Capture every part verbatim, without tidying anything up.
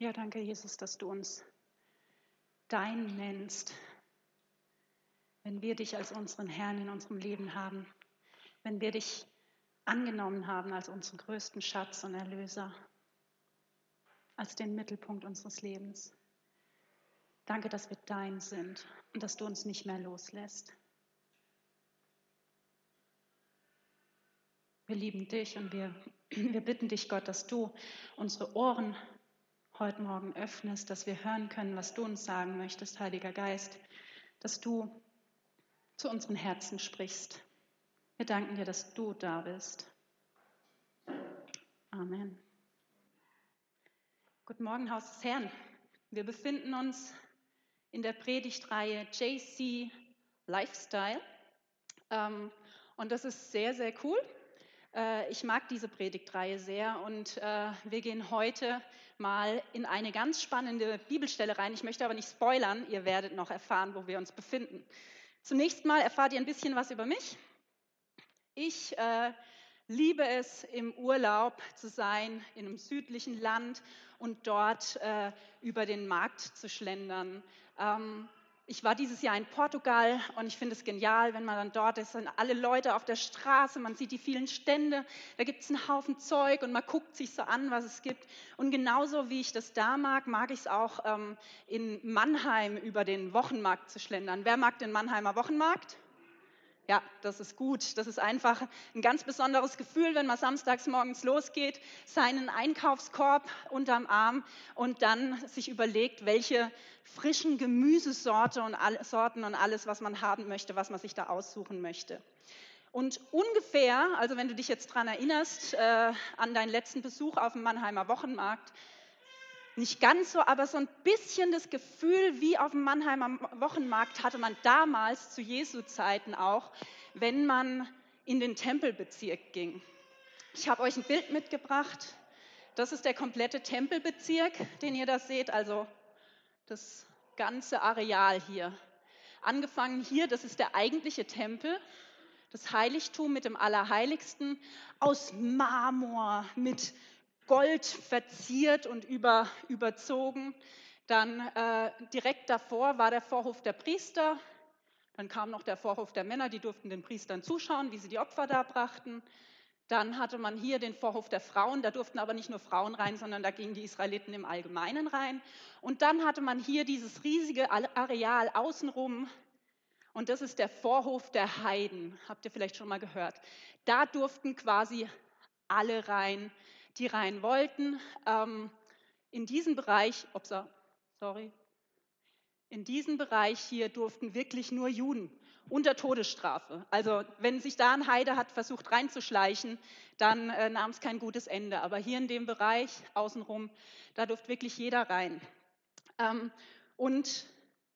Ja, danke, Jesus, dass du uns dein nennst, wenn wir dich als unseren Herrn in unserem Leben haben, wenn wir dich angenommen haben als unseren größten Schatz und Erlöser, als den Mittelpunkt unseres Lebens. Danke, dass wir dein sind und dass du uns nicht mehr loslässt. Wir lieben dich und wir, wir bitten dich, Gott, dass du unsere Ohren heute Morgen öffnest, dass wir hören können, was du uns sagen möchtest, Heiliger Geist, dass du zu unseren Herzen sprichst. Wir danken dir, dass du da bist. Amen. Guten Morgen, Haus des Herrn. Wir befinden uns in der Predigtreihe J C Lifestyle ähm, und das ist sehr, sehr cool. Äh, ich mag diese Predigtreihe sehr und äh, wir gehen heute mal in eine ganz spannende Bibelstelle rein. Ich möchte aber nicht spoilern, ihr werdet noch erfahren, wo wir uns befinden. Zunächst mal erfahrt ihr ein bisschen was über mich. Ich äh, liebe es, im Urlaub zu sein, in einem südlichen Land und dort äh, über den Markt zu schlendern. Ähm, ich war dieses Jahr in Portugal und ich finde es genial, wenn man dann dort ist, sind alle Leute auf der Straße, man sieht die vielen Stände, da gibt es einen Haufen Zeug und man guckt sich so an, was es gibt. Und genauso wie ich das da mag, mag ich es auch ähm, in Mannheim über den Wochenmarkt zu schlendern. Wer mag den Mannheimer Wochenmarkt? Ja, das ist gut. Das ist einfach ein ganz besonderes Gefühl, wenn man samstags morgens losgeht, seinen Einkaufskorb unterm Arm und dann sich überlegt, welche frischen Gemüsesorte und all, Sorten und alles, was man haben möchte, was man sich da aussuchen möchte. Und ungefähr, also wenn du dich jetzt dran erinnerst, äh, an deinen letzten Besuch auf dem Mannheimer Wochenmarkt, nicht ganz so, aber so ein bisschen das Gefühl wie auf dem Mannheimer Wochenmarkt hatte man damals zu Jesu Zeiten auch, wenn man in den Tempelbezirk ging. Ich habe euch ein Bild mitgebracht. Das ist der komplette Tempelbezirk, den ihr da seht, also das ganze Areal hier. Angefangen hier, das ist der eigentliche Tempel, das Heiligtum mit dem Allerheiligsten, aus Marmor, mit Gold verziert und über, überzogen. Dann äh, direkt davor war der Vorhof der Priester. Dann kam noch der Vorhof der Männer, die durften den Priestern zuschauen, wie sie die Opfer darbrachten. Dann hatte man hier den Vorhof der Frauen, da durften aber nicht nur Frauen rein, sondern da gingen die Israeliten im Allgemeinen rein. Und dann hatte man hier dieses riesige Areal außenrum, und das ist der Vorhof der Heiden, habt ihr vielleicht schon mal gehört. Da durften quasi alle rein, die rein wollten. Ähm, in diesem Bereich, upsa, sorry, in diesem Bereich hier durften wirklich nur Juden unter Todesstrafe. Also wenn sich da ein Heide hat versucht reinzuschleichen, dann äh, nahm es kein gutes Ende. Aber hier in dem Bereich außenrum, da durfte wirklich jeder rein. Ähm, und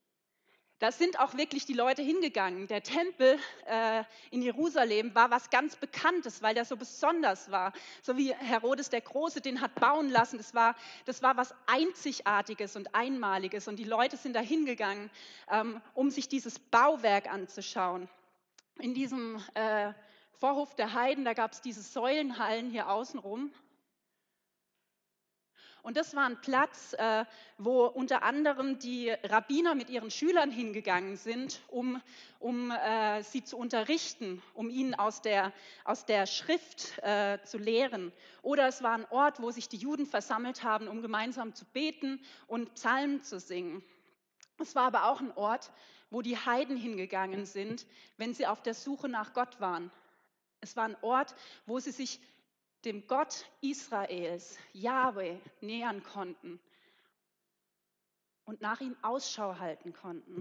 da sind auch wirklich die Leute hingegangen. Der Tempel äh, in Jerusalem war was ganz Bekanntes, weil der so besonders war. So wie Herodes der Große den hat bauen lassen. Das war, das war was Einzigartiges und Einmaliges. Und die Leute sind da hingegangen, ähm, um sich dieses Bauwerk anzuschauen. In diesem äh, Vorhof der Heiden, da gab es diese Säulenhallen hier außenrum. Und das war ein Platz, äh, wo unter anderem die Rabbiner mit ihren Schülern hingegangen sind, um, um äh, sie zu unterrichten, um ihnen aus der, aus der Schrift äh, zu lehren. Oder es war ein Ort, wo sich die Juden versammelt haben, um gemeinsam zu beten und Psalmen zu singen. Es war aber auch ein Ort, wo die Heiden hingegangen sind, wenn sie auf der Suche nach Gott waren. Es war ein Ort, wo sie sich dem Gott Israels, Jahwe, nähern konnten und nach ihm Ausschau halten konnten.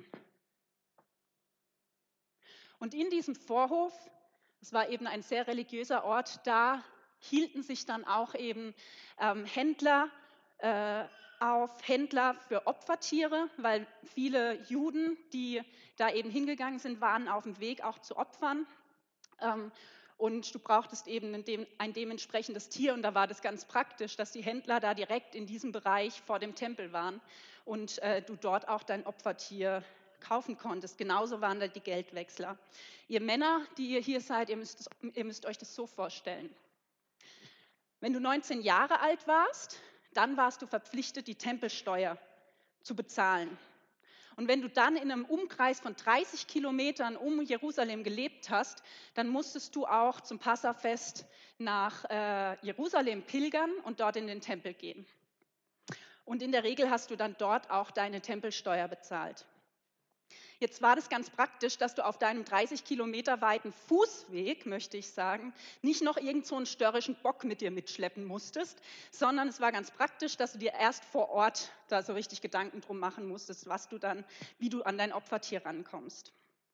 Und in diesem Vorhof, es war eben ein sehr religiöser Ort, da hielten sich dann auch eben ähm, Händler äh, auf, Händler für Opfertiere, weil viele Juden, die da eben hingegangen sind, waren auf dem Weg auch zu Opfern. Ähm, Und du brauchtest eben ein, dem, ein dementsprechendes Tier und da war das ganz praktisch, dass die Händler da direkt in diesem Bereich vor dem Tempel waren und äh, du dort auch dein Opfertier kaufen konntest. Genauso waren da die Geldwechsler. Ihr Männer, die ihr hier seid, ihr müsst, ihr müsst euch das so vorstellen. Wenn du neunzehn Jahre alt warst, dann warst du verpflichtet, die Tempelsteuer zu bezahlen. Und wenn du dann in einem Umkreis von dreißig Kilometern um Jerusalem gelebt hast, dann musstest du auch zum Passafest nach äh, Jerusalem pilgern und dort in den Tempel gehen. Und in der Regel hast du dann dort auch deine Tempelsteuer bezahlt. Jetzt war das ganz praktisch, dass du auf deinem dreißig Kilometer weiten Fußweg, möchte ich sagen, nicht noch irgend so einen störrischen Bock mit dir mitschleppen musstest, sondern es war ganz praktisch, dass du dir erst vor Ort da so richtig Gedanken drum machen musstest, was du dann, wie du an dein Opfertier rankommst.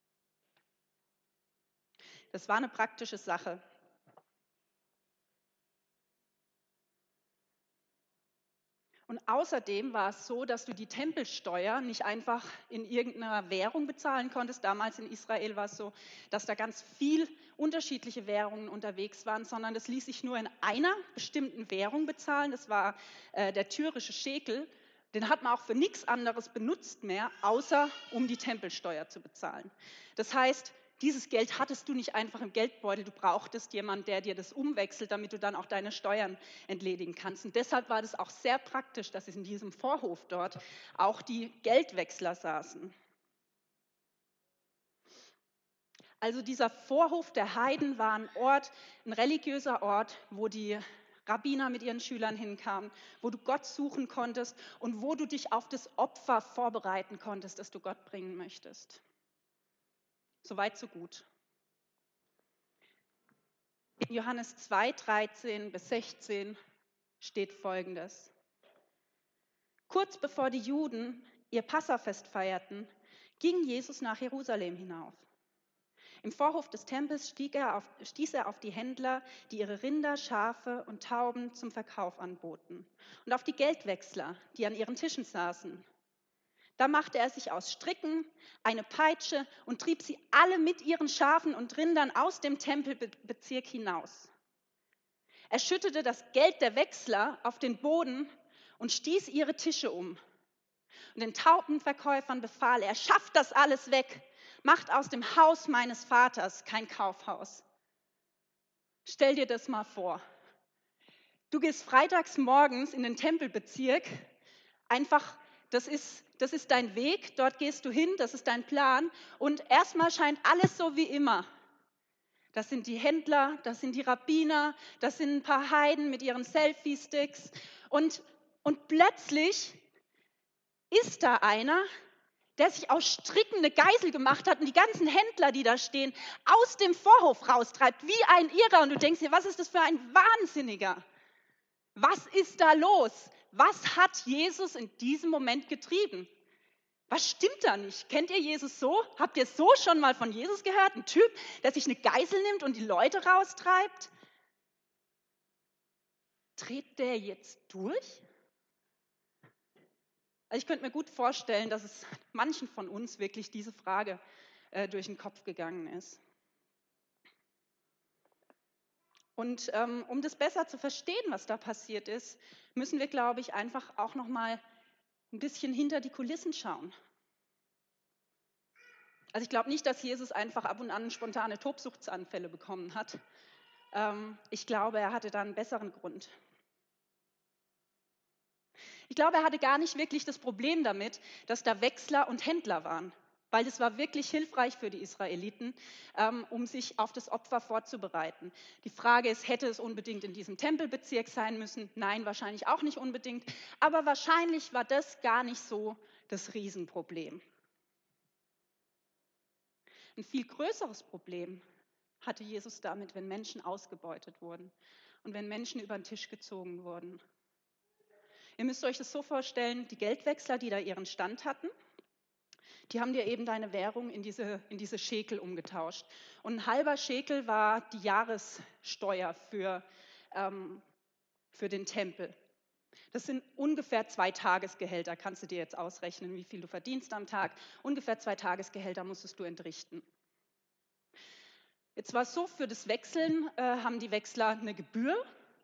Das war eine praktische Sache. Und außerdem war es so, dass du die Tempelsteuer nicht einfach in irgendeiner Währung bezahlen konntest. Damals in Israel war es so, dass da ganz viel unterschiedliche Währungen unterwegs waren, sondern das ließ sich nur in einer bestimmten Währung bezahlen. Das war äh, der tyrische Schekel. Den hat man auch für nichts anderes benutzt mehr, außer um die Tempelsteuer zu bezahlen. Das heißt, dieses Geld hattest du nicht einfach im Geldbeutel, du brauchtest jemanden, der dir das umwechselt, damit du dann auch deine Steuern entledigen kannst. Und deshalb war das auch sehr praktisch, dass in diesem Vorhof dort auch die Geldwechsler saßen. Also dieser Vorhof der Heiden war ein Ort, ein religiöser Ort, wo die Rabbiner mit ihren Schülern hinkamen, wo du Gott suchen konntest und wo du dich auf das Opfer vorbereiten konntest, das du Gott bringen möchtest. Soweit, so gut. In Johannes zwei, dreizehn bis sechzehn steht Folgendes. Kurz bevor die Juden ihr Passafest feierten, ging Jesus nach Jerusalem hinauf. Im Vorhof des Tempels stieg er auf, stieß er auf die Händler, die ihre Rinder, Schafe und Tauben zum Verkauf anboten, und auf die Geldwechsler, die an ihren Tischen saßen. Da machte er sich aus Stricken eine Peitsche und trieb sie alle mit ihren Schafen und Rindern aus dem Tempelbezirk hinaus. Er schüttete das Geld der Wechsler auf den Boden und stieß ihre Tische um. Und den Taubenverkäufern befahl er: Schafft das alles weg, macht aus dem Haus meines Vaters kein Kaufhaus. Stell dir das mal vor. Du gehst freitags morgens in den Tempelbezirk, einfach, das ist, das ist dein Weg, dort gehst du hin, das ist dein Plan, und erstmal scheint alles so wie immer. Das sind die Händler, das sind die Rabbiner, das sind ein paar Heiden mit ihren Selfie-Sticks, und, und plötzlich ist da einer, der sich aus Stricken eine Geisel gemacht hat und die ganzen Händler, die da stehen, aus dem Vorhof raustreibt, wie ein Irrer, und du denkst dir, was ist das für ein Wahnsinniger? Was ist da los? Was hat Jesus in diesem Moment getrieben? Was stimmt da nicht? Kennt ihr Jesus so? Habt ihr so schon mal von Jesus gehört? Ein Typ, der sich eine Geisel nimmt und die Leute raustreibt? Dreht der jetzt durch? Also ich könnte mir gut vorstellen, dass es manchen von uns wirklich diese Frage äh, durch den Kopf gegangen ist. Und ähm, um das besser zu verstehen, was da passiert ist, müssen wir, glaube ich, einfach auch noch mal ein bisschen hinter die Kulissen schauen. Also ich glaube nicht, dass Jesus einfach ab und an spontane Tobsuchtsanfälle bekommen hat. Ähm, ich glaube, er hatte da einen besseren Grund. Ich glaube, er hatte gar nicht wirklich das Problem damit, dass da Wechsler und Händler waren, weil es war wirklich hilfreich für die Israeliten, ähm, um sich auf das Opfer vorzubereiten. Die Frage ist, hätte es unbedingt in diesem Tempelbezirk sein müssen? Nein, wahrscheinlich auch nicht unbedingt. Aber wahrscheinlich war das gar nicht so das Riesenproblem. Ein viel größeres Problem hatte Jesus damit, wenn Menschen ausgebeutet wurden und wenn Menschen über den Tisch gezogen wurden. Ihr müsst euch das so vorstellen, die Geldwechsler, die da ihren Stand hatten, die haben dir eben deine Währung in diese, in diese Schekel umgetauscht. Und ein halber Schekel war die Jahressteuer für, ähm, für den Tempel. Das sind ungefähr zwei Tagesgehälter, kannst du dir jetzt ausrechnen, wie viel du verdienst am Tag. Ungefähr zwei Tagesgehälter musstest du entrichten. Jetzt war es so, für das Wechseln äh, haben die Wechsler eine Gebühr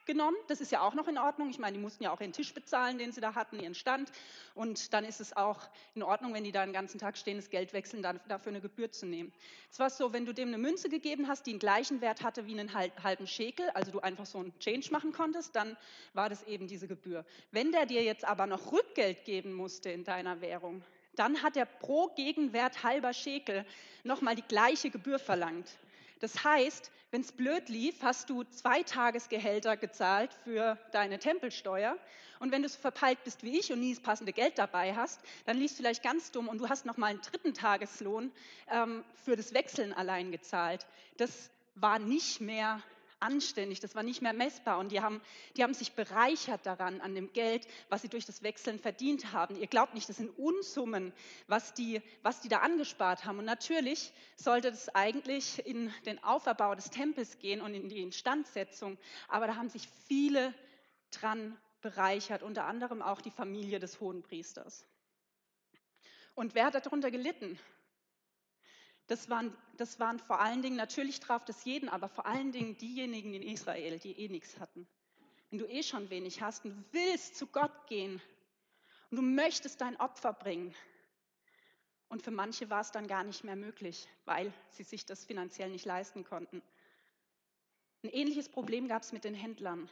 genommen. Das ist ja auch noch in Ordnung. Ich meine, die mussten ja auch ihren Tisch bezahlen, den sie da hatten, ihren Stand. Und dann ist es auch in Ordnung, wenn die da den ganzen Tag stehen, das Geld wechseln, dann dafür eine Gebühr zu nehmen. Es war so, wenn du dem eine Münze gegeben hast, die den gleichen Wert hatte wie einen halben Schekel, also du einfach so einen Change machen konntest, dann war das eben diese Gebühr. Wenn der dir jetzt aber noch Rückgeld geben musste in deiner Währung, dann hat er pro Gegenwert halber Schekel nochmal die gleiche Gebühr verlangt. Das heißt, wenn es blöd lief, hast du zwei Tagesgehälter gezahlt für deine Tempelsteuer. Und wenn du so verpeilt bist wie ich und nie das passende Geld dabei hast, dann liefst du vielleicht ganz dumm und du hast nochmal einen dritten Tageslohn ähm, für das Wechseln allein gezahlt. Das war nicht mehr anständig, das war nicht mehr messbar. Und die haben, die haben sich bereichert daran, an dem Geld, was sie durch das Wechseln verdient haben. Ihr glaubt nicht, das sind Unsummen, was die, was die da angespart haben. Und natürlich sollte das eigentlich in den Auferbau des Tempels gehen und in die Instandsetzung. Aber da haben sich viele dran bereichert, unter anderem auch die Familie des Hohenpriesters. Und wer hat darunter gelitten? Das waren, das waren vor allen Dingen, natürlich traf das jeden, aber vor allen Dingen diejenigen in Israel, die eh nichts hatten. Wenn du eh schon wenig hast und du willst zu Gott gehen und du möchtest dein Opfer bringen. Und für manche war es dann gar nicht mehr möglich, weil sie sich das finanziell nicht leisten konnten. Ein ähnliches Problem gab es mit den Händlern.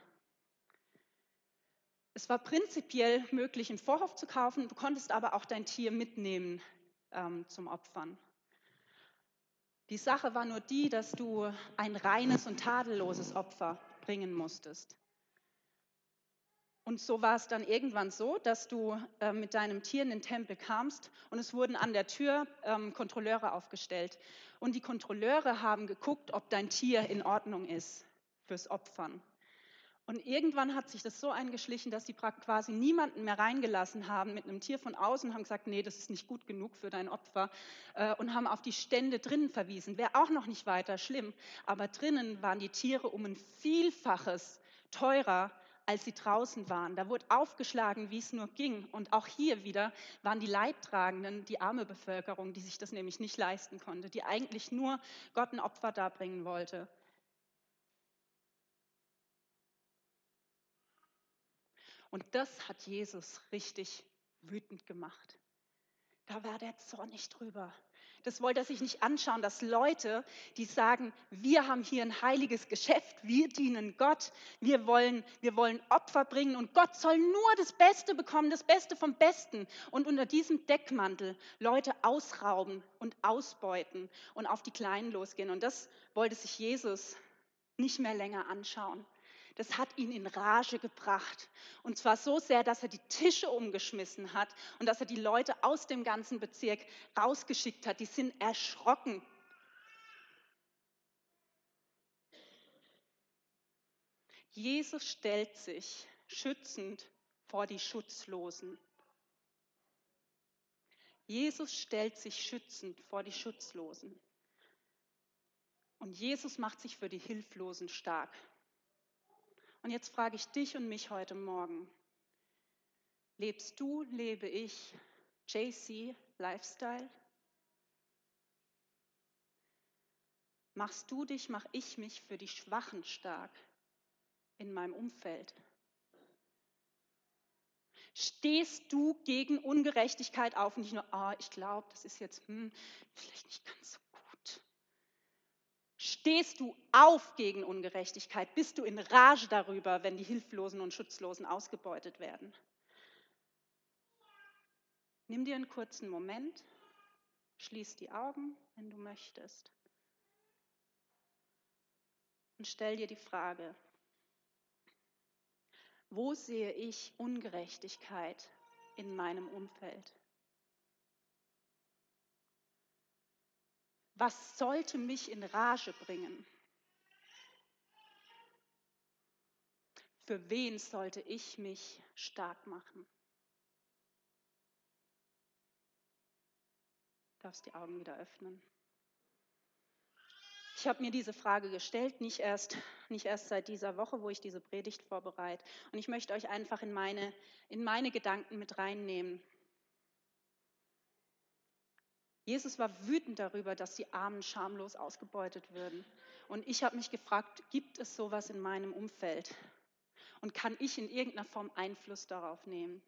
Es war prinzipiell möglich, im Vorhof zu kaufen, du konntest aber auch dein Tier mitnehmen ähm, zum Opfern. Die Sache war nur die, dass du ein reines und tadelloses Opfer bringen musstest. Und so war es dann irgendwann so, dass du äh, mit deinem Tier in den Tempel kamst und es wurden an der Tür ähm, Kontrolleure aufgestellt. Und die Kontrolleure haben geguckt, ob dein Tier in Ordnung ist fürs Opfern. Und irgendwann hat sich das so eingeschlichen, dass die quasi niemanden mehr reingelassen haben mit einem Tier von außen, haben gesagt, nee, das ist nicht gut genug für dein Opfer äh, und haben auf die Stände drinnen verwiesen. Wäre auch noch nicht weiter schlimm, aber drinnen waren die Tiere um ein Vielfaches teurer, als sie draußen waren. Da wurde aufgeschlagen, wie es nur ging. Und auch hier wieder waren die Leidtragenden, die arme Bevölkerung, die sich das nämlich nicht leisten konnte, die eigentlich nur Gott ein Opfer darbringen wollte. Und das hat Jesus richtig wütend gemacht. Da war der zornig drüber. Das wollte er sich nicht anschauen, dass Leute, die sagen, wir haben hier ein heiliges Geschäft, wir dienen Gott, wir wollen, wir wollen Opfer bringen und Gott soll nur das Beste bekommen, das Beste vom Besten. Und unter diesem Deckmantel Leute ausrauben und ausbeuten und auf die Kleinen losgehen. Und das wollte sich Jesus nicht mehr länger anschauen. Das hat ihn in Rage gebracht. Und zwar so sehr, dass er die Tische umgeschmissen hat und dass er die Leute aus dem ganzen Bezirk rausgeschickt hat. Die sind erschrocken. Jesus stellt sich schützend vor die Schutzlosen. Jesus stellt sich schützend vor die Schutzlosen. Und Jesus macht sich für die Hilflosen stark. Und jetzt frage ich dich und mich heute Morgen. Lebst du, lebe ich J C Lifestyle? Machst du dich, mach ich mich für die Schwachen stark in meinem Umfeld? Stehst du gegen Ungerechtigkeit auf und nicht nur, ah, ich glaube, das ist jetzt hm, vielleicht nicht ganz so gut. Stehst du auf gegen Ungerechtigkeit? Bist du in Rage darüber, wenn die Hilflosen und Schutzlosen ausgebeutet werden? Nimm dir einen kurzen Moment, schließ die Augen, wenn du möchtest, und stell dir die Frage, wo sehe ich Ungerechtigkeit in meinem Umfeld? Was sollte mich in Rage bringen? Für wen sollte ich mich stark machen? Du darfst die Augen wieder öffnen. Ich habe mir diese Frage gestellt, nicht erst, nicht erst seit dieser Woche, wo ich diese Predigt vorbereite. Und ich möchte euch einfach in meine, in meine Gedanken mit reinnehmen. Jesus war wütend darüber, dass die Armen schamlos ausgebeutet würden. Und ich habe mich gefragt, gibt es sowas in meinem Umfeld? Und kann ich in irgendeiner Form Einfluss darauf nehmen?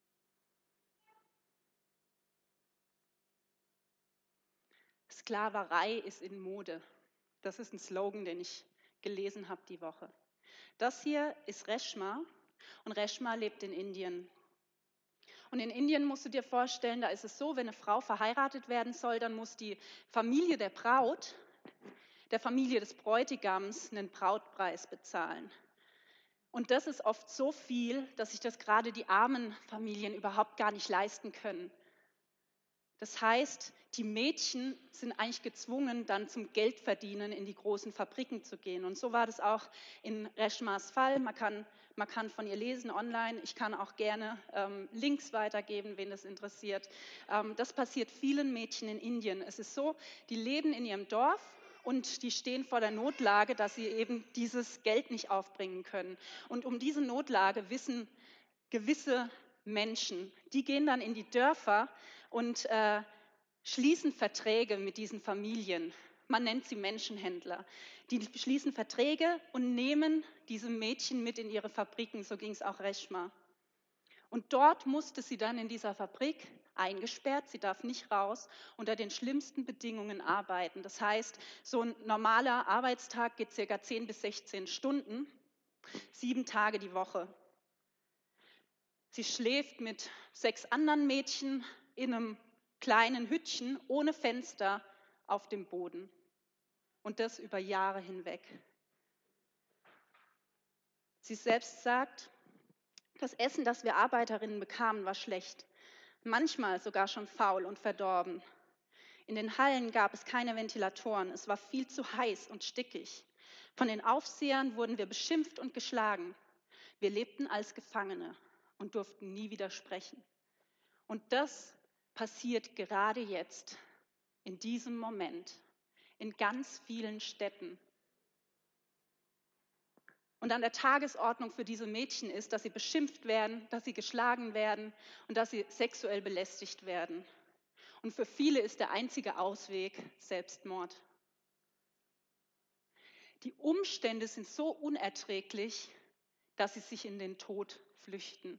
Sklaverei ist in Mode. Das ist ein Slogan, den ich gelesen habe die Woche. Das hier ist Reshma und Reshma lebt in Indien. Und in Indien musst du dir vorstellen, da ist es so, wenn eine Frau verheiratet werden soll, dann muss die Familie der Braut der Familie des Bräutigams einen Brautpreis bezahlen. Und das ist oft so viel, dass sich das gerade die armen Familien überhaupt gar nicht leisten können. Das heißt, die Mädchen sind eigentlich gezwungen, dann zum Geldverdienen in die großen Fabriken zu gehen. Und so war das auch in Reshmas Fall. Man kann, man kann von ihr lesen online. Ich kann auch gerne ähm, Links weitergeben, wen das interessiert. Ähm, das passiert vielen Mädchen in Indien. Es ist so, die leben in ihrem Dorf und die stehen vor der Notlage, dass sie eben dieses Geld nicht aufbringen können. Und um diese Notlage wissen gewisse Menschen, die gehen dann in die Dörfer und äh, schließen Verträge mit diesen Familien. Man nennt sie Menschenhändler. Die schließen Verträge und nehmen diese Mädchen mit in ihre Fabriken. So ging es auch Reshma. Und dort musste sie dann in dieser Fabrik eingesperrt, sie darf nicht raus, unter den schlimmsten Bedingungen arbeiten. Das heißt, so ein normaler Arbeitstag geht circa zehn bis sechzehn Stunden, sieben Tage die Woche. Sie schläft mit sechs anderen Mädchen in einem kleinen Hüttchen ohne Fenster auf dem Boden. Und das über Jahre hinweg. Sie selbst sagt, das Essen, das wir Arbeiterinnen bekamen, war schlecht. Manchmal sogar schon faul und verdorben. In den Hallen gab es keine Ventilatoren. Es war viel zu heiß und stickig. Von den Aufsehern wurden wir beschimpft und geschlagen. Wir lebten als Gefangene und durften nie wieder sprechen. Und das passiert gerade jetzt, in diesem Moment, in ganz vielen Städten. Und an der Tagesordnung für diese Mädchen ist, dass sie beschimpft werden, dass sie geschlagen werden und dass sie sexuell belästigt werden. Und für viele ist der einzige Ausweg Selbstmord. Die Umstände sind so unerträglich, dass sie sich in den Tod flüchten.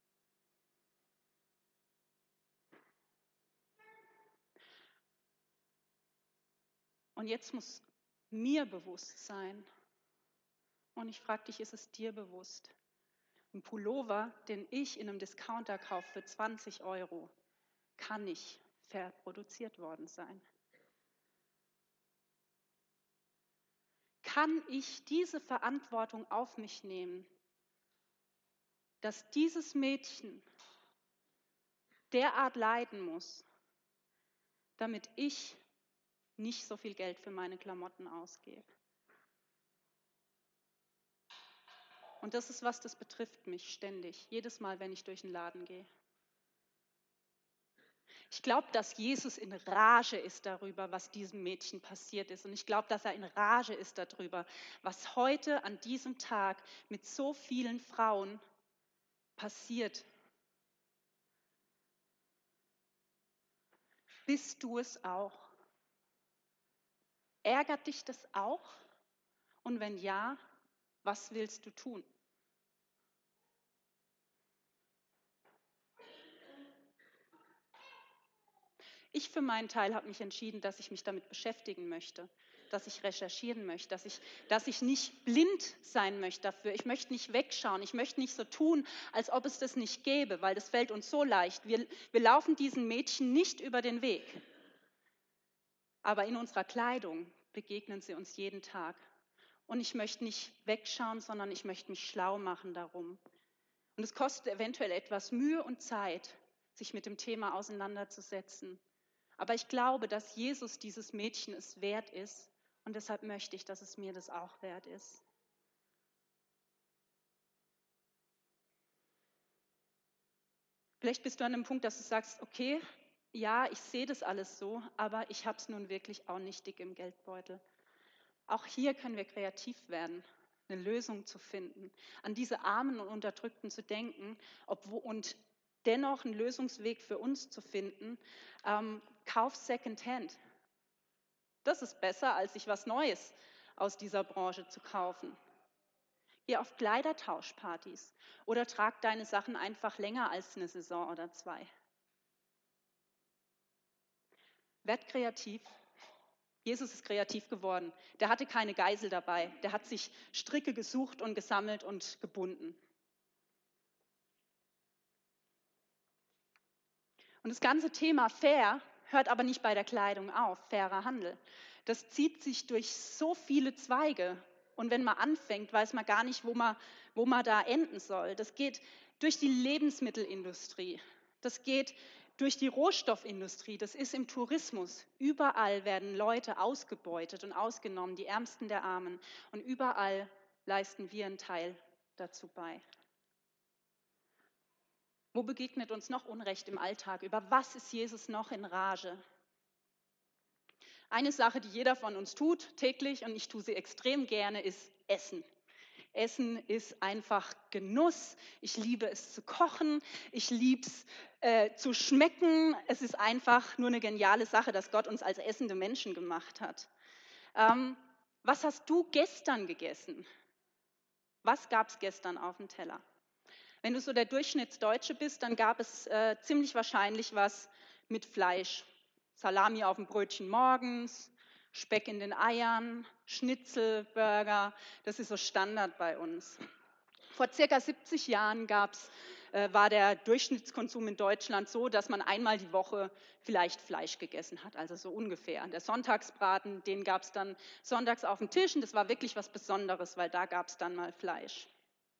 Und jetzt muss mir bewusst sein, und ich frage dich, ist es dir bewusst? Ein Pullover, den ich in einem Discounter kaufe für zwanzig Euro, kann nicht verproduziert worden sein. Kann ich diese Verantwortung auf mich nehmen, dass dieses Mädchen derart leiden muss, damit ich nicht so viel Geld für meine Klamotten ausgebe? Und das ist was, das betrifft mich ständig, jedes Mal, wenn ich durch den Laden gehe. Ich glaube, dass Jesus in Rage ist darüber, was diesem Mädchen passiert ist. Und ich glaube, dass er in Rage ist darüber, was heute an diesem Tag mit so vielen Frauen passiert. Bist du es auch? Ärgert dich das auch? Und wenn ja, was willst du tun? Ich für meinen Teil habe mich entschieden, dass ich mich damit beschäftigen möchte, dass ich recherchieren möchte, dass ich, dass ich nicht blind sein möchte dafür. Ich möchte nicht wegschauen, ich möchte nicht so tun, als ob es das nicht gäbe, weil das fällt uns so leicht. Wir, wir laufen diesen Mädchen nicht über den Weg. Aber in unserer Kleidung begegnen sie uns jeden Tag. Und ich möchte nicht wegschauen, sondern ich möchte mich schlau machen darum. Und es kostet eventuell etwas Mühe und Zeit, sich mit dem Thema auseinanderzusetzen. Aber ich glaube, dass Jesus dieses Mädchen es wert ist und deshalb möchte ich, dass es mir das auch wert ist. Vielleicht bist du an dem Punkt, dass du sagst, okay, ja, ich sehe das alles so, aber ich habe es nun wirklich auch nicht dick im Geldbeutel. Auch hier können wir kreativ werden, eine Lösung zu finden, an diese Armen und Unterdrückten zu denken obwohl, und dennoch einen Lösungsweg für uns zu finden. Ähm, kauf Secondhand. Das ist besser, als sich was Neues aus dieser Branche zu kaufen. Geh auf Kleidertauschpartys oder trag deine Sachen einfach länger als eine Saison oder zwei. Werd kreativ. Jesus ist kreativ geworden. Der hatte keine Geisel dabei. Der hat sich Stricke gesucht und gesammelt und gebunden. Und das ganze Thema fair hört aber nicht bei der Kleidung auf, fairer Handel. Das zieht sich durch so viele Zweige. Und wenn man anfängt, weiß man gar nicht, wo man, wo man da enden soll. Das geht durch die Lebensmittelindustrie. Das geht durch die Rohstoffindustrie. Das ist im Tourismus. Überall werden Leute ausgebeutet und ausgenommen, die Ärmsten der Armen. Und überall leisten wir einen Teil dazu bei. Wo begegnet uns noch Unrecht im Alltag? Über was ist Jesus noch in Rage? Eine Sache, die jeder von uns tut täglich, und ich tue sie extrem gerne, ist Essen. Essen ist einfach Genuss. Ich liebe es zu kochen. Ich liebe es äh, zu schmecken. Es ist einfach nur eine geniale Sache, dass Gott uns als essende Menschen gemacht hat. Ähm, was hast du gestern gegessen? Was gab es gestern auf dem Teller? Wenn du so der Durchschnittsdeutsche bist, dann gab es äh, ziemlich wahrscheinlich was mit Fleisch. Salami auf dem Brötchen morgens, Speck in den Eiern, Schnitzel, Burger, das ist so Standard bei uns. Vor circa siebzig Jahren gab's, äh, war der Durchschnittskonsum in Deutschland so, dass man einmal die Woche vielleicht Fleisch gegessen hat, also so ungefähr. Der Sonntagsbraten, den gab es dann sonntags auf dem Tisch und das war wirklich was Besonderes, weil da gab es dann mal Fleisch.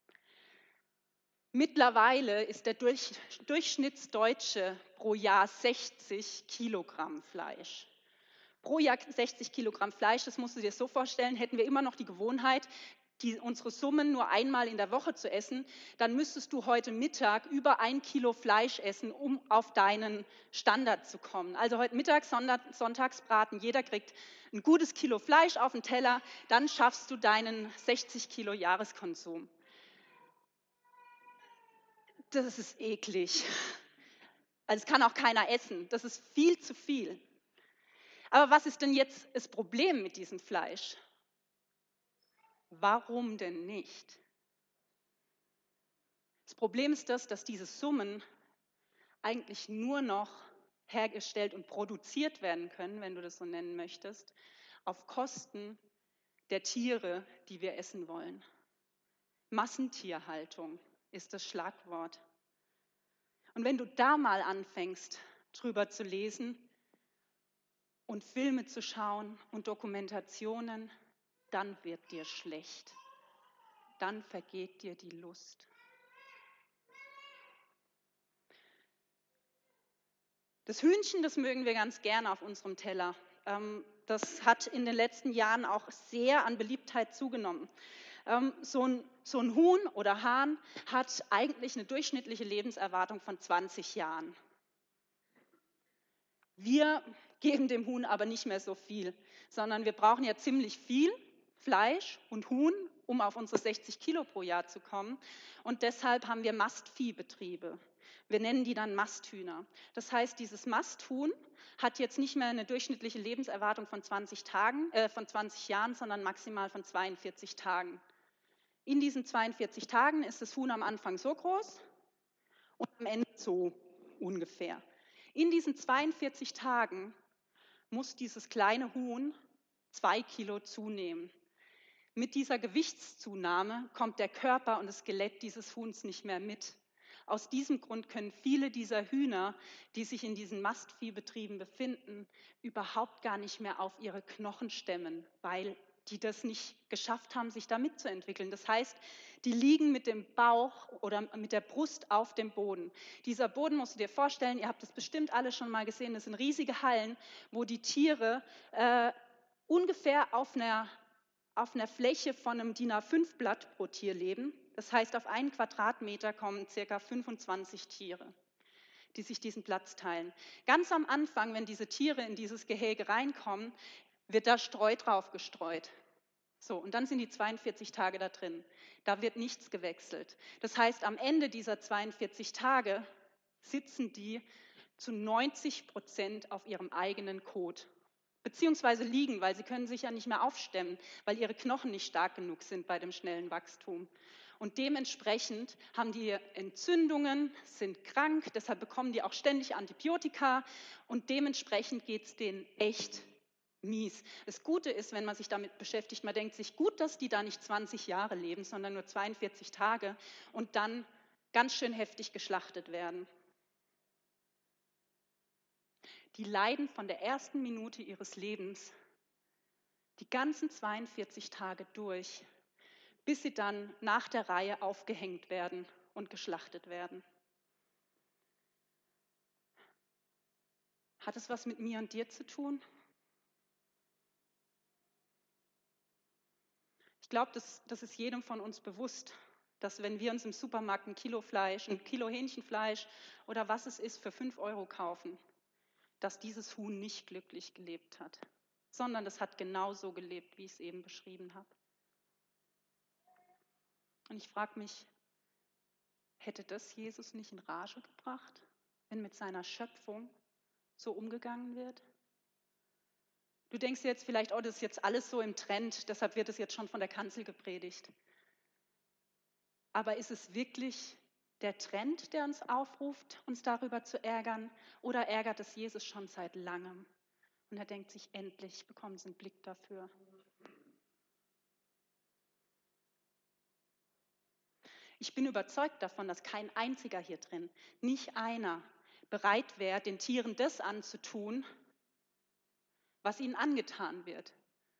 Mittlerweile ist der Durch, Durchschnittsdeutsche pro Jahr sechzig Kilogramm Fleisch. Pro Jahr sechzig Kilogramm Fleisch, das musst du dir so vorstellen, hätten wir immer noch die Gewohnheit, die, unsere Summen nur einmal in der Woche zu essen, dann müsstest du heute Mittag über ein Kilo Fleisch essen, um auf deinen Standard zu kommen. Also heute Mittag, Sonntagsbraten, jeder kriegt ein gutes Kilo Fleisch auf den Teller, dann schaffst du deinen sechzig Kilo Jahreskonsum. Das ist eklig. Also es kann auch keiner essen. Das ist viel zu viel. Aber was ist denn jetzt das Problem mit diesem Fleisch? Warum denn nicht? Das Problem ist das, dass diese Summen eigentlich nur noch hergestellt und produziert werden können, wenn du das so nennen möchtest, auf Kosten der Tiere, die wir essen wollen. Massentierhaltung ist das Schlagwort. Und wenn du da mal anfängst, drüber zu lesen und Filme zu schauen und Dokumentationen, dann wird dir schlecht. Dann vergeht dir die Lust. Das Hühnchen, das mögen wir ganz gerne auf unserem Teller. Das hat in den letzten Jahren auch sehr an Beliebtheit zugenommen. So ein, so ein Huhn oder Hahn hat eigentlich eine durchschnittliche Lebenserwartung von zwanzig Jahren. Wir geben dem Huhn aber nicht mehr so viel, sondern wir brauchen ja ziemlich viel Fleisch und Huhn, um auf unsere sechzig Kilo pro Jahr zu kommen. Und deshalb haben wir Mastviehbetriebe. Wir nennen die dann Masthühner. Das heißt, dieses Masthuhn hat jetzt nicht mehr eine durchschnittliche Lebenserwartung von zwanzig Tagen, äh, von zwanzig Jahren, sondern maximal von zweiundvierzig Tagen. In diesen zweiundvierzig Tagen ist das Huhn am Anfang so groß und am Ende so ungefähr. In diesen zweiundvierzig Tagen muss dieses kleine Huhn zwei Kilo zunehmen. Mit dieser Gewichtszunahme kommt der Körper und das Skelett dieses Huhns nicht mehr mit. Aus diesem Grund können viele dieser Hühner, die sich in diesen Mastviehbetrieben befinden, überhaupt gar nicht mehr auf ihre Knochen stemmen, weil die das nicht geschafft haben, sich da mitzuentwickeln. Das heißt, die liegen mit dem Bauch oder mit der Brust auf dem Boden. Dieser Boden musst du dir vorstellen, ihr habt das bestimmt alle schon mal gesehen, das sind riesige Hallen, wo die Tiere äh, ungefähr auf einer, auf einer Fläche von einem D I N A fünf Blatt pro Tier leben. Das heißt, auf einen Quadratmeter kommen ca. fünfundzwanzig Tiere, die sich diesen Platz teilen. Ganz am Anfang, wenn diese Tiere in dieses Gehege reinkommen, wird da Streu drauf gestreut. So, und dann sind die zweiundvierzig Tage da drin. Da wird nichts gewechselt. Das heißt, am Ende dieser zweiundvierzig Tage sitzen die zu neunzig Prozent auf ihrem eigenen Kot, beziehungsweise liegen, weil sie können sich ja nicht mehr aufstemmen, weil ihre Knochen nicht stark genug sind bei dem schnellen Wachstum. Und dementsprechend haben die Entzündungen, sind krank, deshalb bekommen die auch ständig Antibiotika und dementsprechend geht es denen echt mies. Das Gute ist, wenn man sich damit beschäftigt, man denkt sich, gut, dass die da nicht zwanzig Jahre leben, sondern nur zweiundvierzig Tage und dann ganz schön heftig geschlachtet werden. Die leiden von der ersten Minute ihres Lebens die ganzen zweiundvierzig Tage durch, bis sie dann nach der Reihe aufgehängt werden und geschlachtet werden. Hat es was mit mir und dir zu tun? Ich glaube, das, das ist jedem von uns bewusst, dass wenn wir uns im Supermarkt ein Kilo Fleisch, ein Kilo Hähnchenfleisch oder was es ist für fünf Euro kaufen, dass dieses Huhn nicht glücklich gelebt hat, sondern es hat genauso gelebt, wie ich es eben beschrieben habe. Und ich frage mich, hätte das Jesus nicht in Rage gebracht, wenn mit seiner Schöpfung so umgegangen wird? Du denkst jetzt vielleicht, oh, das ist jetzt alles so im Trend, deshalb wird es jetzt schon von der Kanzel gepredigt. Aber ist es wirklich der Trend, der uns aufruft, uns darüber zu ärgern? Oder ärgert es Jesus schon seit langem? Und er denkt sich, endlich bekommen sie einen Blick dafür. Ich bin überzeugt davon, dass kein einziger hier drin, nicht einer, bereit wäre, den Tieren das anzutun, was ihnen angetan wird.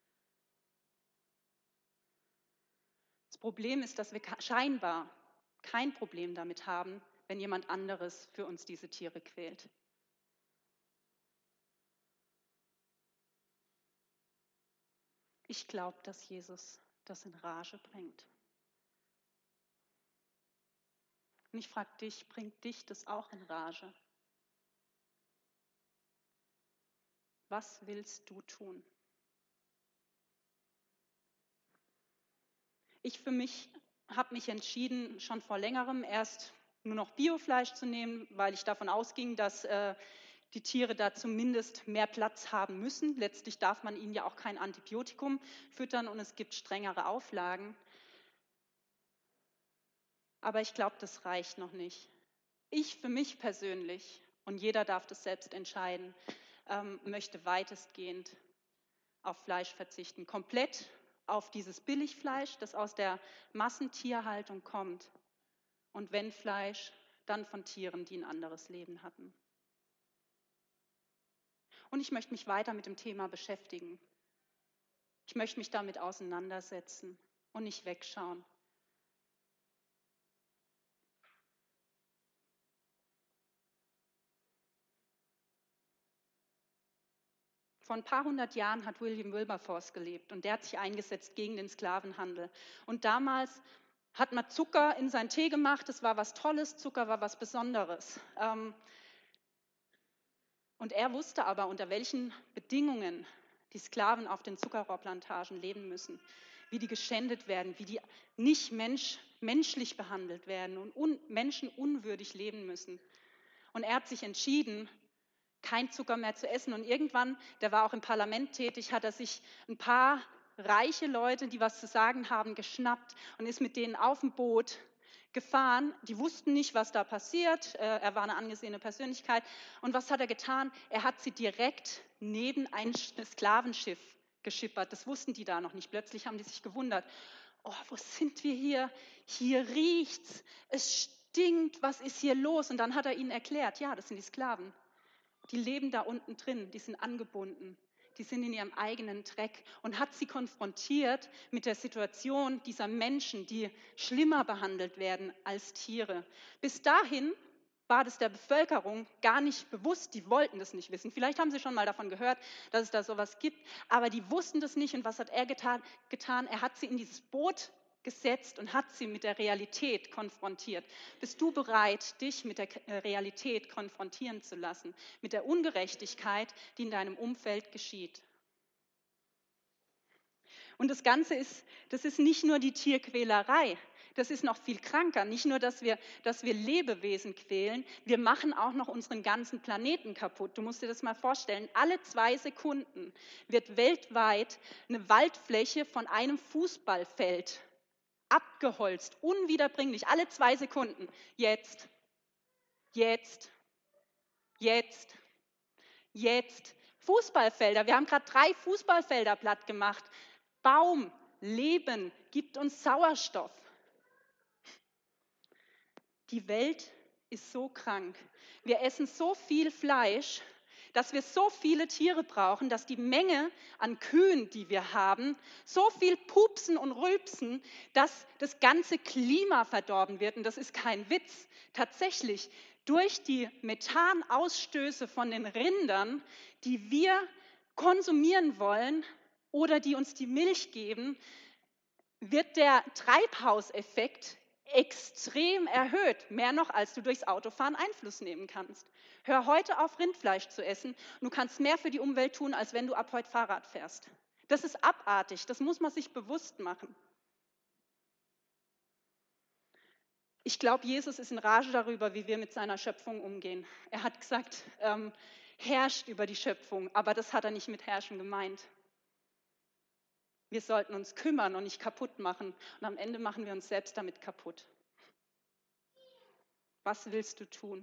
Das Problem ist, dass wir scheinbar kein Problem damit haben, wenn jemand anderes für uns diese Tiere quält. Ich glaube, dass Jesus das in Rage bringt. Und ich frage dich, bringt dich das auch in Rage? Was willst du tun? Ich für mich habe mich entschieden, schon vor längerem erst nur noch Biofleisch zu nehmen, weil ich davon ausging, dass äh, die Tiere da zumindest mehr Platz haben müssen. Letztlich darf man ihnen ja auch kein Antibiotikum füttern und es gibt strengere Auflagen. Aber ich glaube, das reicht noch nicht. Ich für mich persönlich, und jeder darf das selbst entscheiden, ähm, möchte weitestgehend auf Fleisch verzichten. Komplett auf dieses Billigfleisch, das aus der Massentierhaltung kommt. Und wenn Fleisch, dann von Tieren, die ein anderes Leben hatten. Und ich möchte mich weiter mit dem Thema beschäftigen. Ich möchte mich damit auseinandersetzen und nicht wegschauen. Vor ein paar hundert Jahren hat William Wilberforce gelebt und der hat sich eingesetzt gegen den Sklavenhandel. Und damals hat man Zucker in seinen Tee gemacht, das war was Tolles, Zucker war was Besonderes. Und er wusste aber, unter welchen Bedingungen die Sklaven auf den Zuckerrohrplantagen leben müssen, wie die geschändet werden, wie die nicht mensch, menschlich behandelt werden und un, menschenunwürdig leben müssen. Und er hat sich entschieden, kein Zucker mehr zu essen. Und irgendwann, der war auch im Parlament tätig, hat er sich ein paar reiche Leute, die was zu sagen haben, geschnappt und ist mit denen auf dem Boot gefahren. Die wussten nicht, was da passiert. Er war eine angesehene Persönlichkeit. Und was hat er getan? Er hat sie direkt neben ein Sklavenschiff geschippert. Das wussten die da noch nicht. Plötzlich haben die sich gewundert. Oh, wo sind wir hier? Hier riecht's. Es stinkt. Was ist hier los? Und dann hat er ihnen erklärt, ja, das sind die Sklaven. Die leben da unten drin, die sind angebunden, die sind in ihrem eigenen Dreck und hat sie konfrontiert mit der Situation dieser Menschen, die schlimmer behandelt werden als Tiere. Bis dahin war das der Bevölkerung gar nicht bewusst, die wollten das nicht wissen. Vielleicht haben sie schon mal davon gehört, dass es da sowas gibt, aber die wussten das nicht. Und was hat er getan? getan? Er hat sie in dieses Boot gesetzt und hat sie mit der Realität konfrontiert. Bist du bereit, dich mit der Realität konfrontieren zu lassen, mit der Ungerechtigkeit, die in deinem Umfeld geschieht? Und das Ganze ist, das ist nicht nur die Tierquälerei. Das ist noch viel kranker. Nicht nur, dass wir, dass wir Lebewesen quälen, wir machen auch noch unseren ganzen Planeten kaputt. Du musst dir das mal vorstellen. Alle zwei Sekunden wird weltweit eine Waldfläche von einem Fußballfeld abgeholzt, unwiederbringlich. Alle zwei Sekunden. Jetzt, jetzt, jetzt, jetzt. Fußballfelder. Wir haben gerade drei Fußballfelder platt gemacht. Baum, Leben gibt uns Sauerstoff. Die Welt ist so krank. Wir essen so viel Fleisch, dass wir so viele Tiere brauchen, dass die Menge an Kühen, die wir haben, so viel pupsen und rülpsen, dass das ganze Klima verdorben wird. Und das ist kein Witz. Tatsächlich, durch die Methanausstöße von den Rindern, die wir konsumieren wollen oder die uns die Milch geben, wird der Treibhauseffekt extrem erhöht, mehr noch, als du durchs Autofahren Einfluss nehmen kannst. Hör heute auf, Rindfleisch zu essen. Du kannst mehr für die Umwelt tun, als wenn du ab heute Fahrrad fährst. Das ist abartig, das muss man sich bewusst machen. Ich glaube, Jesus ist in Rage darüber, wie wir mit seiner Schöpfung umgehen. Er hat gesagt, ähm, herrscht über die Schöpfung, aber das hat er nicht mit herrschen gemeint. Wir sollten uns kümmern und nicht kaputt machen. Und am Ende machen wir uns selbst damit kaputt. Was willst du tun?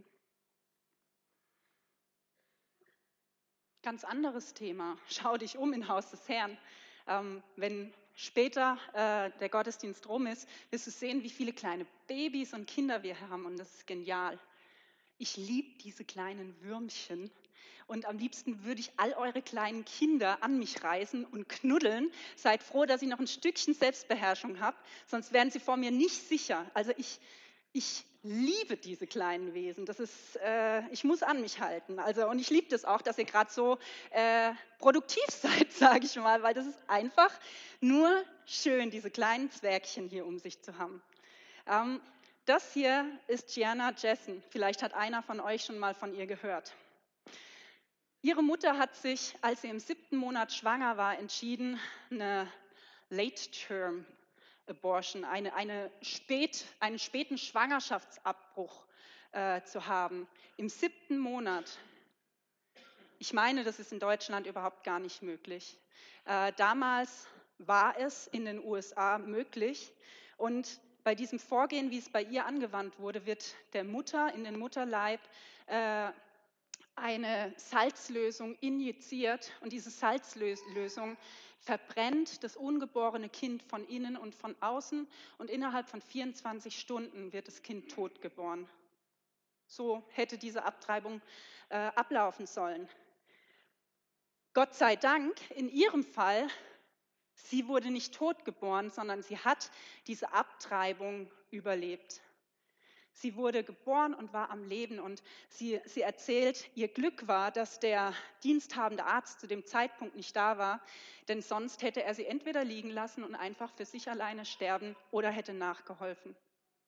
Ganz anderes Thema. Schau dich um im Haus des Herrn. Ähm, wenn später äh, der Gottesdienst rum ist, wirst du sehen, wie viele kleine Babys und Kinder wir haben. Und das ist genial. Ich liebe diese kleinen Würmchen. Und am liebsten würde ich all eure kleinen Kinder an mich reißen und knuddeln. Seid froh, dass ich noch ein Stückchen Selbstbeherrschung habe, sonst wären sie vor mir nicht sicher. Also ich, ich liebe diese kleinen Wesen. Das ist, äh, ich muss an mich halten. Also, und ich liebe das auch, dass ihr gerade so äh, produktiv seid, sage ich mal, weil das ist einfach nur schön, diese kleinen Zwergchen hier um sich zu haben. Ähm, das hier ist Gianna Jessen. Vielleicht hat einer von euch schon mal von ihr gehört. Ihre Mutter hat sich, als sie im siebten Monat schwanger war, entschieden, eine Late-Term-Abortion, eine, eine spät, einen späten Schwangerschaftsabbruch äh, zu haben. Im siebten Monat. Ich meine, das ist in Deutschland überhaupt gar nicht möglich. Äh, damals war es in den U S A möglich und bei diesem Vorgehen, wie es bei ihr angewandt wurde, wird der Mutter in den Mutterleib äh, eine Salzlösung injiziert und diese Salzlösung verbrennt das ungeborene Kind von innen und von außen und innerhalb von vierundzwanzig Stunden wird das Kind tot geboren. So hätte diese Abtreibung äh, ablaufen sollen. Gott sei Dank, in ihrem Fall, sie wurde nicht tot geboren, sondern sie hat diese Abtreibung überlebt. Sie wurde geboren und war am Leben und sie, sie erzählt, ihr Glück war, dass der diensthabende Arzt zu dem Zeitpunkt nicht da war, denn sonst hätte er sie entweder liegen lassen und einfach für sich alleine sterben oder hätte nachgeholfen.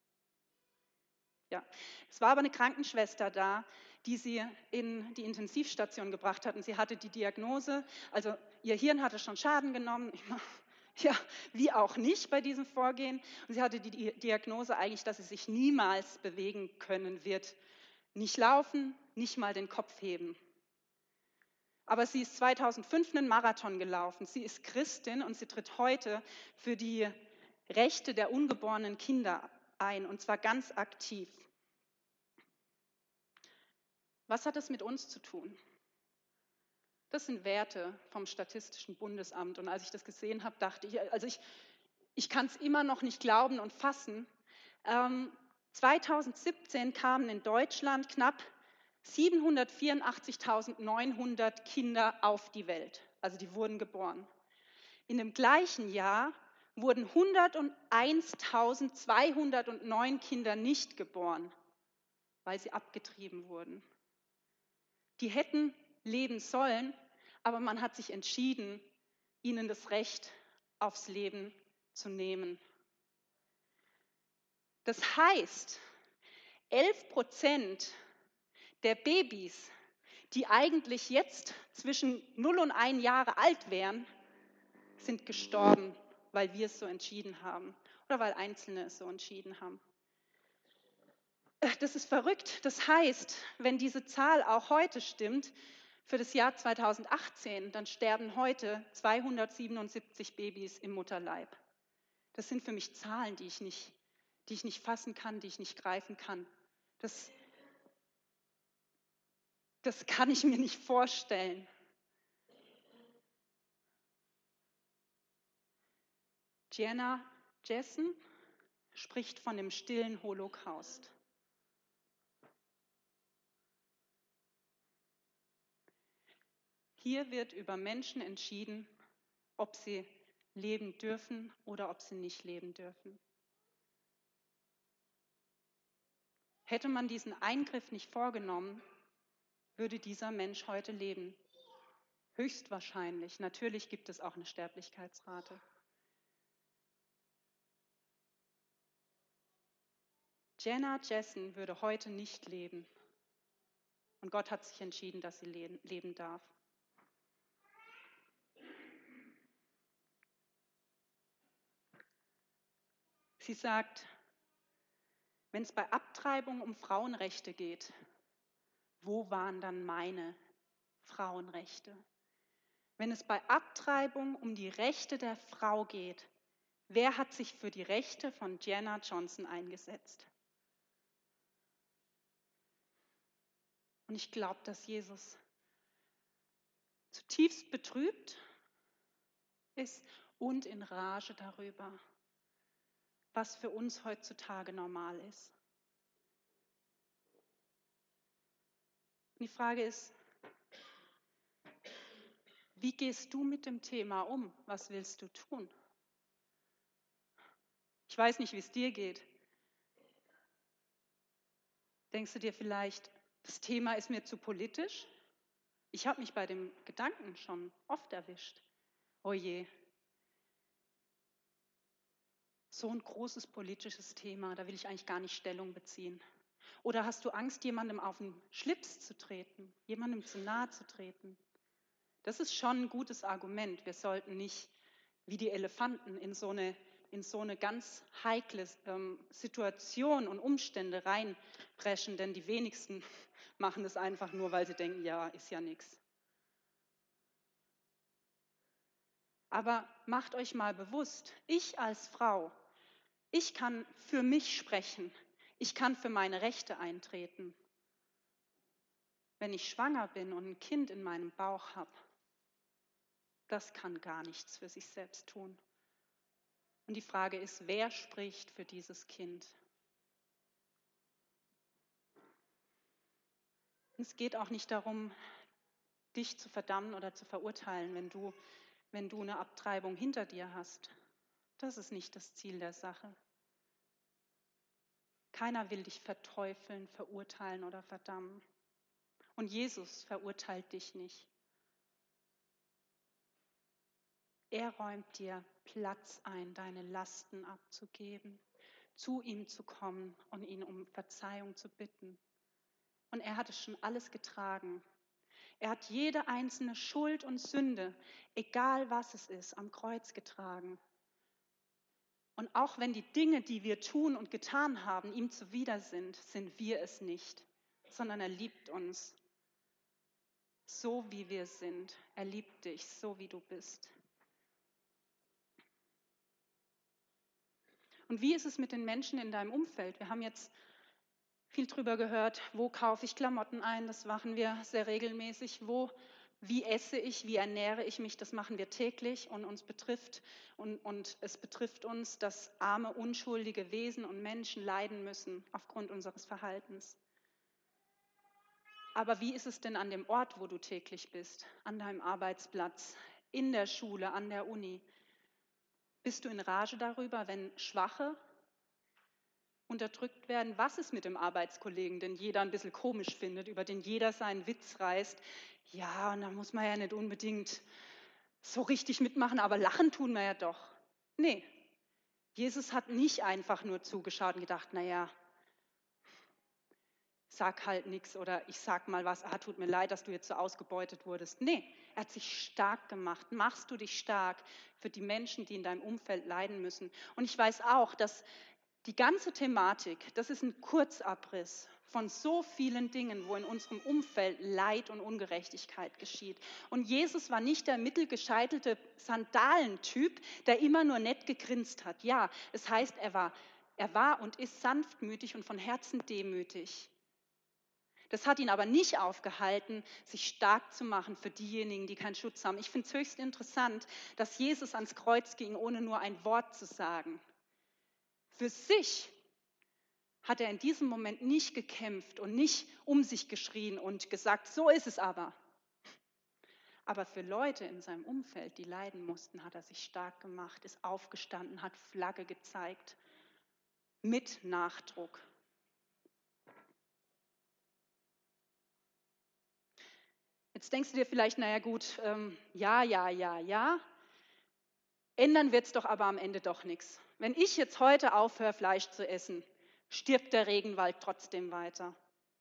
Ja, es war aber eine Krankenschwester da, die sie in die Intensivstation gebracht hat und sie hatte die Diagnose, also ihr Hirn hatte schon Schaden genommen. Ja, wie auch nicht bei diesem Vorgehen. Und sie hatte die Diagnose eigentlich, dass sie sich niemals bewegen können wird. Nicht laufen, nicht mal den Kopf heben. Aber sie ist zweitausendfünf einen Marathon gelaufen. Sie ist Christin und sie tritt heute für die Rechte der ungeborenen Kinder ein, und zwar ganz aktiv. Was hat das mit uns zu tun? Das sind Werte vom Statistischen Bundesamt. Und als ich das gesehen habe, dachte ich, also ich, ich kann es immer noch nicht glauben und fassen. Ähm, zweitausendsiebzehn kamen in Deutschland knapp siebenhundertvierundachtzigtausendneunhundert Kinder auf die Welt. Also die wurden geboren. In dem gleichen Jahr wurden hunderteinstausendzweihundertneun Kinder nicht geboren, weil sie abgetrieben wurden. Die hätten leben sollen, aber man hat sich entschieden, ihnen das Recht aufs Leben zu nehmen. Das heißt, elf Prozent der Babys, die eigentlich jetzt zwischen null und ein Jahre alt wären, sind gestorben, weil wir es so entschieden haben. oder weil Einzelne es so entschieden haben. Das ist verrückt. Das heißt, wenn diese Zahl auch heute stimmt, für das Jahr zweitausendachtzehn, dann sterben heute zweihundertsiebenundsiebzig Babys im Mutterleib. Das sind für mich Zahlen, die ich nicht, die ich nicht fassen kann, die ich nicht greifen kann. Das, das kann ich mir nicht vorstellen. Gianna Jessen spricht von dem stillen Holocaust. Hier wird über Menschen entschieden, ob sie leben dürfen oder ob sie nicht leben dürfen. Hätte man diesen Eingriff nicht vorgenommen, würde dieser Mensch heute leben. Höchstwahrscheinlich. Natürlich gibt es auch eine Sterblichkeitsrate. Gianna Jessen würde heute nicht leben. Und Gott hat sich entschieden, dass sie leben darf. Sie sagt, wenn es bei Abtreibung um Frauenrechte geht, wo waren dann meine Frauenrechte? Wenn es bei Abtreibung um die Rechte der Frau geht, wer hat sich für die Rechte von Gianna Johnson eingesetzt? Und ich glaube, dass Jesus zutiefst betrübt ist und in Rage darüber, was für uns heutzutage normal ist. Und die Frage ist, wie gehst du mit dem Thema um? Was willst du tun? Ich weiß nicht, wie es dir geht. Denkst du dir vielleicht, das Thema ist mir zu politisch? Ich habe mich bei dem Gedanken schon oft erwischt. Oh je, so ein großes politisches Thema, da will ich eigentlich gar nicht Stellung beziehen. Oder hast du Angst, jemandem auf den Schlips zu treten, jemandem zu nahe zu treten? Das ist schon ein gutes Argument. Wir sollten nicht wie die Elefanten in so eine, in so eine ganz heikle ähm, Situation und Umstände reinpreschen, denn die wenigsten machen das einfach nur, weil sie denken, ja, ist ja nichts. Aber macht euch mal bewusst, ich als Frau, ich kann für mich sprechen, ich kann für meine Rechte eintreten. Wenn ich schwanger bin und ein Kind in meinem Bauch habe, das kann gar nichts für sich selbst tun. Und die Frage ist, wer spricht für dieses Kind? Und es geht auch nicht darum, dich zu verdammen oder zu verurteilen, wenn du, wenn du eine Abtreibung hinter dir hast. Das ist nicht das Ziel der Sache. Keiner will dich verteufeln, verurteilen oder verdammen. Und Jesus verurteilt dich nicht. Er räumt dir Platz ein, deine Lasten abzugeben, zu ihm zu kommen und ihn um Verzeihung zu bitten. Und er hat es schon alles getragen. Er hat jede einzelne Schuld und Sünde, egal was es ist, am Kreuz getragen. Und auch wenn die Dinge, die wir tun und getan haben, ihm zuwider sind, sind wir es nicht, sondern er liebt uns so, wie wir sind. Er liebt dich, so wie du bist. Und wie ist es mit den Menschen in deinem Umfeld? Wir haben jetzt viel drüber gehört, wo kaufe ich Klamotten ein, das machen wir sehr regelmäßig. Wo, wie esse ich, wie ernähre ich mich, das machen wir täglich und uns betrifft und, und es betrifft uns, dass arme, unschuldige Wesen und Menschen leiden müssen aufgrund unseres Verhaltens. Aber wie ist es denn an dem Ort, wo du täglich bist, an deinem Arbeitsplatz, in der Schule, an der Uni? Bist du in Rage darüber, wenn Schwache unterdrückt werden? Was ist mit dem Arbeitskollegen, den jeder ein bisschen komisch findet, über den jeder seinen Witz reißt? Ja, und da muss man ja nicht unbedingt so richtig mitmachen, aber lachen tun wir ja doch. Nee, Jesus hat nicht einfach nur zugeschaut und gedacht, naja, sag halt nichts oder ich sag mal was, ah, tut mir leid, dass du jetzt so ausgebeutet wurdest. Nee, er hat sich stark gemacht. Machst du dich stark für die Menschen, die in deinem Umfeld leiden müssen. Und ich weiß auch, dass die ganze Thematik, das ist ein Kurzabriss von so vielen Dingen, wo in unserem Umfeld Leid und Ungerechtigkeit geschieht. Und Jesus war nicht der mittelgescheitelte Sandalentyp, der immer nur nett gegrinst hat. Ja, es heißt, er war, er war und ist sanftmütig und von Herzen demütig. Das hat ihn aber nicht aufgehalten, sich stark zu machen für diejenigen, die keinen Schutz haben. Ich finde es höchst interessant, dass Jesus ans Kreuz ging, ohne nur ein Wort zu sagen. Für sich hat er in diesem Moment nicht gekämpft und nicht um sich geschrien und gesagt, so ist es aber. Aber für Leute in seinem Umfeld, die leiden mussten, hat er sich stark gemacht, ist aufgestanden, hat Flagge gezeigt, mit Nachdruck. Jetzt denkst du dir vielleicht, naja gut, ähm, ja, ja, ja, ja, ändern wird es doch aber am Ende doch nichts. Wenn ich jetzt heute aufhöre, Fleisch zu essen, stirbt der Regenwald trotzdem weiter.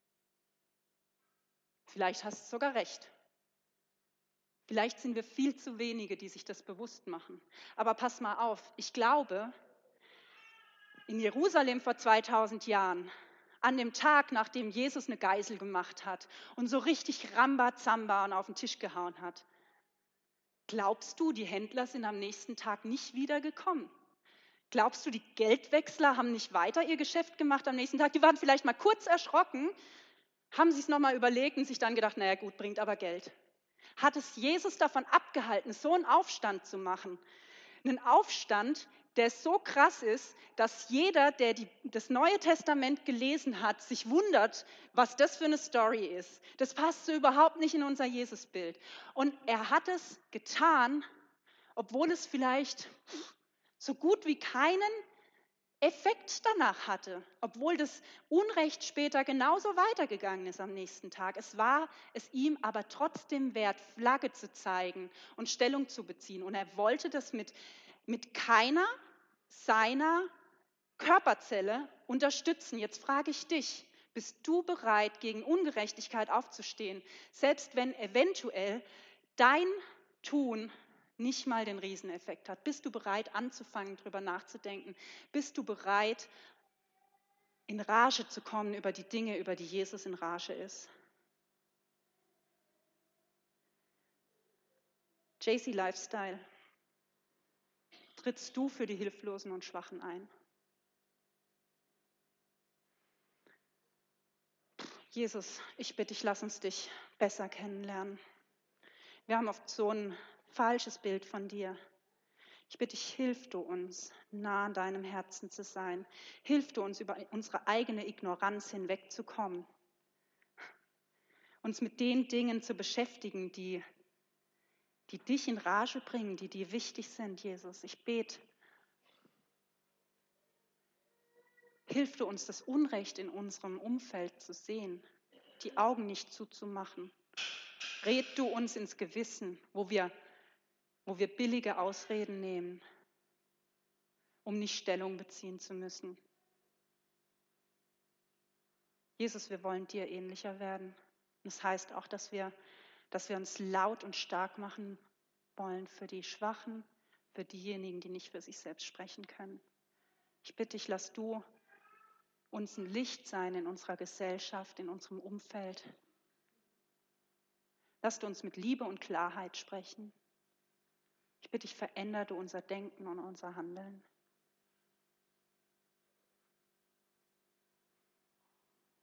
Vielleicht hast du sogar recht. Vielleicht sind wir viel zu wenige, die sich das bewusst machen. Aber pass mal auf, ich glaube, in Jerusalem vor zweitausend Jahren, an dem Tag, nachdem Jesus eine Geisel gemacht hat und so richtig Rambazamba und auf den Tisch gehauen hat, glaubst du, die Händler sind am nächsten Tag nicht wiedergekommen? Glaubst du, die Geldwechsler haben nicht weiter ihr Geschäft gemacht am nächsten Tag? Die waren vielleicht mal kurz erschrocken, haben sich es nochmal überlegt und sich dann gedacht, naja gut, bringt aber Geld. Hat es Jesus davon abgehalten, so einen Aufstand zu machen? Einen Aufstand, der so krass ist, dass jeder, der die, das Neue Testament gelesen hat, sich wundert, was das für eine Story ist. Das passt so überhaupt nicht in unser Jesusbild. Und er hat es getan, obwohl es vielleicht so gut wie keinen Effekt danach hatte, obwohl das Unrecht später genauso weitergegangen ist am nächsten Tag. Es war es ihm aber trotzdem wert, Flagge zu zeigen und Stellung zu beziehen. Und er wollte das mit, mit keiner seiner Körperzelle unterstützen. Jetzt frage ich dich, bist du bereit, gegen Ungerechtigkeit aufzustehen, selbst wenn eventuell dein Tun nicht mal den Rieseneffekt hat? Bist du bereit, anzufangen, darüber nachzudenken? Bist du bereit, in Rage zu kommen über die Dinge, über die Jesus in Rage ist? J C Lifestyle. Trittst du für die Hilflosen und Schwachen ein? Jesus, ich bitte dich, lass uns dich besser kennenlernen. Wir haben oft so ein falsches Bild von dir. Ich bitte dich, hilf du uns, nah an deinem Herzen zu sein. Hilf du uns, über unsere eigene Ignoranz hinwegzukommen. Uns mit den Dingen zu beschäftigen, die, die dich in Rage bringen, die dir wichtig sind, Jesus. Ich bete, hilf du uns, das Unrecht in unserem Umfeld zu sehen, die Augen nicht zuzumachen. Red du uns ins Gewissen, wo wir, wo wir billige Ausreden nehmen, um nicht Stellung beziehen zu müssen. Jesus, wir wollen dir ähnlicher werden. Das heißt auch, dass wir, dass wir uns laut und stark machen wollen für die Schwachen, für diejenigen, die nicht für sich selbst sprechen können. Ich bitte dich, lass du uns ein Licht sein in unserer Gesellschaft, in unserem Umfeld. Lass du uns mit Liebe und Klarheit sprechen. Ich bitte dich, verändere du unser Denken und unser Handeln.